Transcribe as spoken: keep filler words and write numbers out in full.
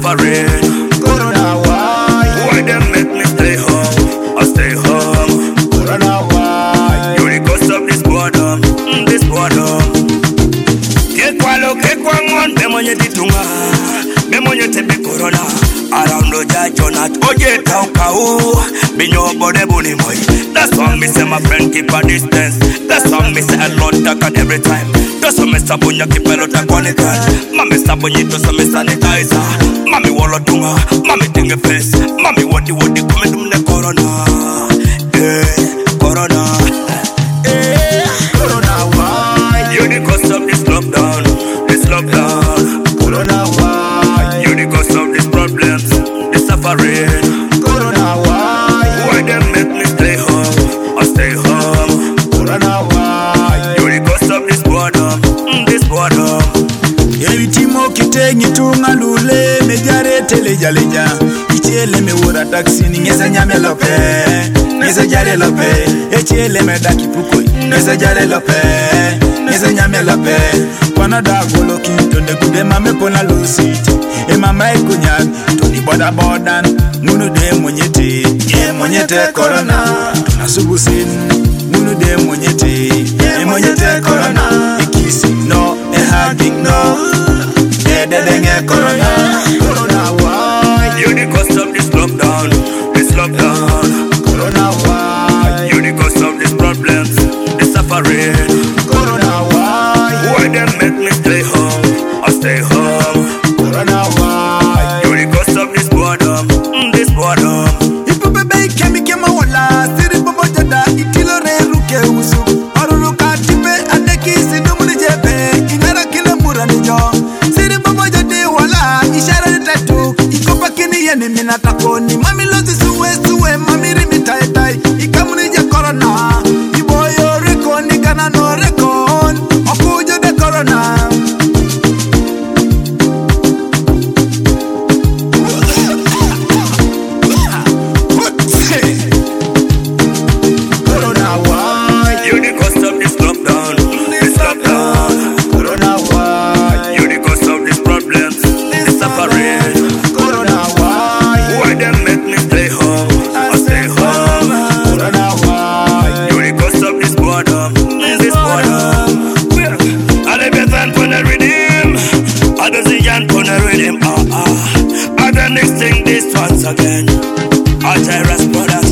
suffering. Corona, why? Why them make me stay home? I stay home. Corona, why? You the cause of this boredom, mm, this boredom. Que kwalo, que kwangon, bemonye ditunga, bemonye tembe corona. Around the judge on that oje kau kau, binyo bode buni moy. That's why me say my friend keep a distance. That's why me say a lot talk at every time. That's why me sabunya keep a lot of quality. Mami sabunyi to some sanitizer. Mami wolo tunga, mami tinge face. Mami wadi wadi come dum ne corona. Eh, corona. Eh, Corona, why? You the cause of this lockdown, this lockdown. Corona, why? You the cause of these problems, this suffering. Corona, why? Why them make me stay home? I stay home. Corona, why? You the cause of this boredom, mm, this boredom. Ebitimo kitengi tunga lule mejare teleja leja ichele me wora taxi ni ngeza nyame lope ngeza jare lope echele me daki puko ngeza jare lope ngeza nyame lope kwana da golo kinto de gude mame pona lucite e mama ikunya to di boda bodan munu de monyete e monyete corona tunasubusin munu de monyete e monyete corona ikisi no e hugging no Corona, Corona, why? You the cause of this lockdown, this lockdown. Corona, why? You the cause of these problems, this suffering. Corona, why? Why them make me stay home? I stay home. Corona, why? You the cause of this boredom, mm, this boredom. Ipu bebe kemi kema wala siri bobo jada itilo re ruke usu arulu katipe adeki sinumuni jebe inara kila murani jo. Ni minata koni mami lozi suwe suwe mami rimi tai tai ikamuni je corona iboyo reko ni kana no rekon okujo de corona Corona, why? You the cause of this lockdown, this lockdown. Corona, why? You the cause of these problems, this suffering. Why them make me stay home? I stay home. Corona, why? You the cause of this boredom, this boredom. I live a fan for the redeem. I do the yan for the redeem. Ah ah. I done this thing this once again. I try to